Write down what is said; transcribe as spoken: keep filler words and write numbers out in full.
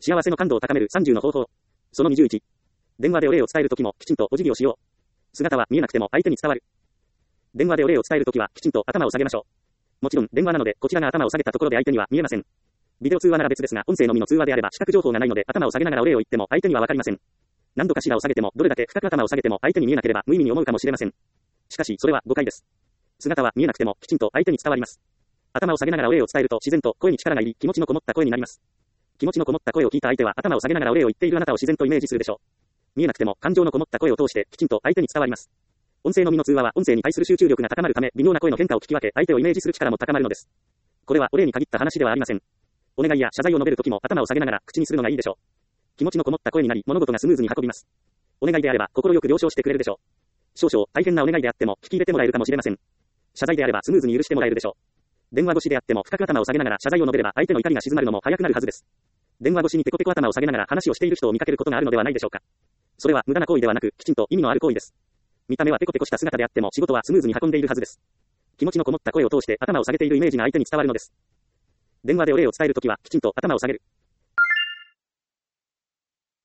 幸せの感度を高めるさんじゅうの方法。そのにじゅういち。電話でお礼を伝えるときもきちんとお辞儀をしよう。姿は見えなくても相手に伝わる。電話でお礼を伝えるときはきちんと頭を下げましょう。もちろん電話なのでこちらが頭を下げたところで相手には見えません。ビデオ通話なら別ですが音声のみの通話であれば視覚情報がないので頭を下げながらお礼を言っても相手にはわかりません。何度かしらを下げてもどれだけ深く頭を下げても相手に見えなければ無意味に思うかもしれません。しかしそれは誤解です。姿は見えなくてもきちんと相手に伝わります。頭を下げながらお礼を伝えると自然と声に力が入り気持ちのこもった声になります。気持ちのこもった声を聞いた相手は頭を下げながらお礼を言っているあなたを自然とイメージするでしょう。見えなくても感情のこもった声を通してきちんと相手に伝わります。音声のみの通話は音声に対する集中力が高まるため微妙な声の変化を聞き分け相手をイメージする力も高まるのです。これはお礼に限った話ではありません。お願いや謝罪を述べるときも頭を下げながら口にするのがいいでしょう。気持ちのこもった声になり物事がスムーズに運びます。お願いであれば心よく了承してくれるでしょう。少々大変なお願いであっても聞き入れてもらえるかもしれません。謝罪であればスムーズに許してもらえるでしょう。電話越しであっても深く頭を下げながら謝罪を述べれば相手の怒りが静まるのも早くなるはずです。電話越しにペコペコ頭を下げながら話をしている人を見かけることがあるのではないでしょうか。それは無駄な行為ではなくきちんと意味のある行為です。見た目はペコペコした姿であっても仕事はスムーズに運んでいるはずです。気持ちのこもった声を通して頭を下げているイメージが相手に伝わるのです。電話でお礼を伝えるときはきちんと頭を下げる。